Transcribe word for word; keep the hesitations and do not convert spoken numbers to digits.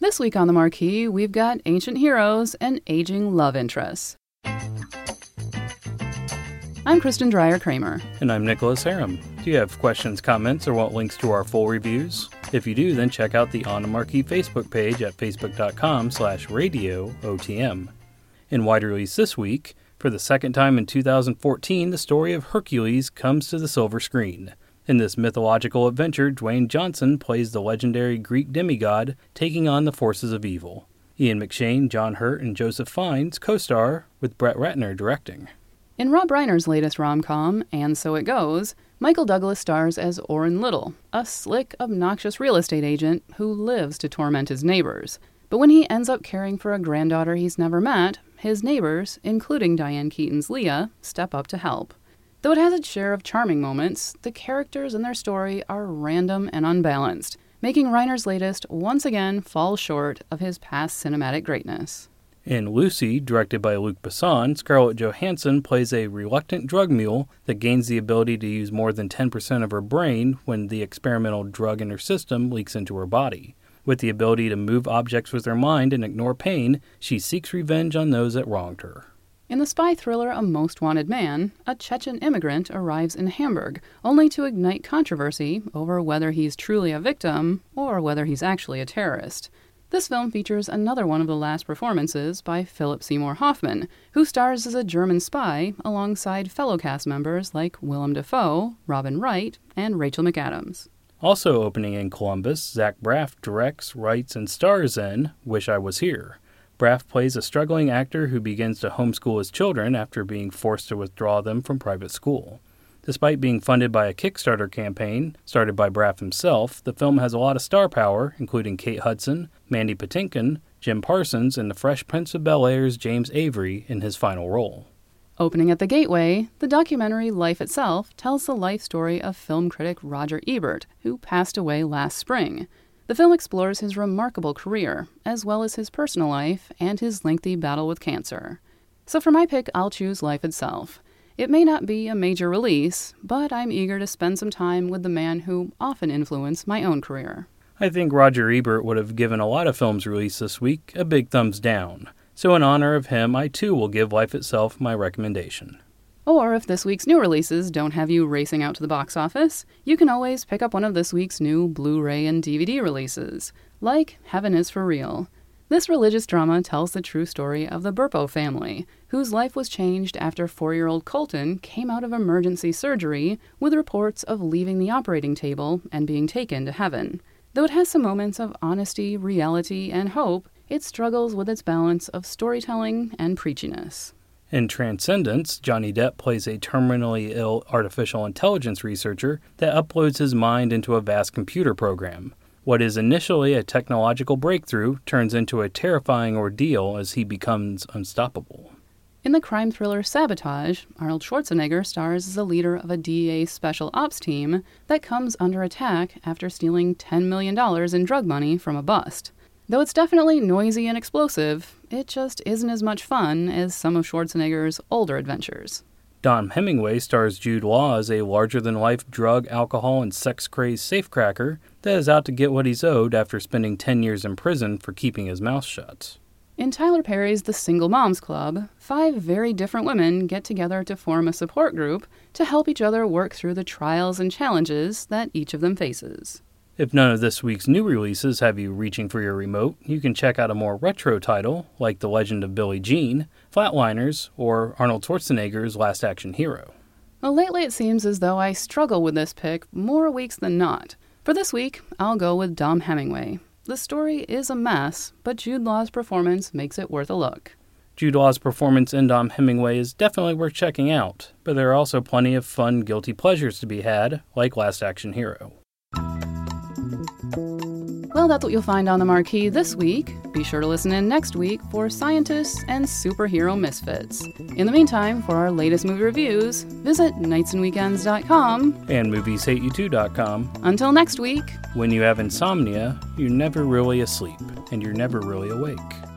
This week on the Marquee, we've got ancient heroes and aging love interests. I'm Kristen Dreyer-Kramer. And I'm Nicholas Aram. Do you have questions, comments, or want links to our full reviews? If you do, then check out the On the Marquee Facebook page at facebook.com slash radio OTM. In wide release this week, for the second time in two thousand fourteen, the story of Hercules comes to the silver screen. In this mythological adventure, Dwayne Johnson plays the legendary Greek demigod taking on the forces of evil. Ian McShane, John Hurt, and Joseph Fiennes co-star, with Brett Ratner directing. In Rob Reiner's latest rom-com, And So It Goes, Michael Douglas stars as Orrin Little, a slick, obnoxious real estate agent who lives to torment his neighbors. But when he ends up caring for a granddaughter he's never met, his neighbors, including Diane Keaton's Leah, step up to help. Though it has its share of charming moments, the characters and their story are random and unbalanced, making Reiner's latest once again fall short of his past cinematic greatness. In Lucy, directed by Luc Besson, Scarlett Johansson plays a reluctant drug mule that gains the ability to use more than ten percent of her brain when the experimental drug in her system leaks into her body. With the ability to move objects with her mind and ignore pain, she seeks revenge on those that wronged her. In the spy thriller A Most Wanted Man, a Chechen immigrant arrives in Hamburg, only to ignite controversy over whether he's truly a victim or whether he's actually a terrorist. This film features another one of the last performances by Philip Seymour Hoffman, who stars as a German spy alongside fellow cast members like Willem Dafoe, Robin Wright, and Rachel McAdams. Also opening in Columbus, Zach Braff directs, writes, and stars in Wish I Was Here. Braff plays a struggling actor who begins to homeschool his children after being forced to withdraw them from private school. Despite being funded by a Kickstarter campaign started by Braff himself, the film has a lot of star power, including Kate Hudson, Mandy Patinkin, Jim Parsons, and the Fresh Prince of Bel-Air's James Avery in his final role. Opening at the Gateway, the documentary Life Itself tells the life story of film critic Roger Ebert, who passed away last spring. The film explores his remarkable career, as well as his personal life and his lengthy battle with cancer. So for my pick, I'll choose Life Itself. It may not be a major release, but I'm eager to spend some time with the man who often influenced my own career. I think Roger Ebert would have given a lot of films released this week a big thumbs down. So in honor of him, I too will give Life Itself my recommendation. Or if this week's new releases don't have you racing out to the box office, you can always pick up one of this week's new Blu-ray and D V D releases, like Heaven is for Real. This religious drama tells the true story of the Burpo family, whose life was changed after four-year-old Colton came out of emergency surgery with reports of leaving the operating table and being taken to heaven. Though it has some moments of honesty, reality, and hope, it struggles with its balance of storytelling and preachiness. In Transcendence, Johnny Depp plays a terminally ill artificial intelligence researcher that uploads his mind into a vast computer program. What is initially a technological breakthrough turns into a terrifying ordeal as he becomes unstoppable. In the crime thriller Sabotage, Arnold Schwarzenegger stars as the leader of a D E A special ops team that comes under attack after stealing ten million dollars in drug money from a bust. Though it's definitely noisy and explosive, it just isn't as much fun as some of Schwarzenegger's older adventures. Dom Hemingway stars Jude Law as a larger-than-life drug, alcohol, and sex-crazed safecracker that is out to get what he's owed after spending ten years in prison for keeping his mouth shut. In Tyler Perry's The Single Moms Club, five very different women get together to form a support group to help each other work through the trials and challenges that each of them faces. If none of this week's new releases have you reaching for your remote, you can check out a more retro title, like The Legend of Billie Jean, Flatliners, or Arnold Schwarzenegger's Last Action Hero. Well, lately it seems as though I struggle with this pick more weeks than not. For this week, I'll go with Dom Hemingway. The story is a mess, but Jude Law's performance makes it worth a look. Jude Law's performance in Dom Hemingway is definitely worth checking out, but there are also plenty of fun, guilty pleasures to be had, like Last Action Hero. Well, that's what you'll find on the Marquee this week. Be sure to listen in next week for scientists and superhero misfits. In the meantime, for our latest movie reviews, visit nights and weekends dot com and movies hate you too dot com. Until next week. When you have insomnia, you're never really asleep, and you're never really awake.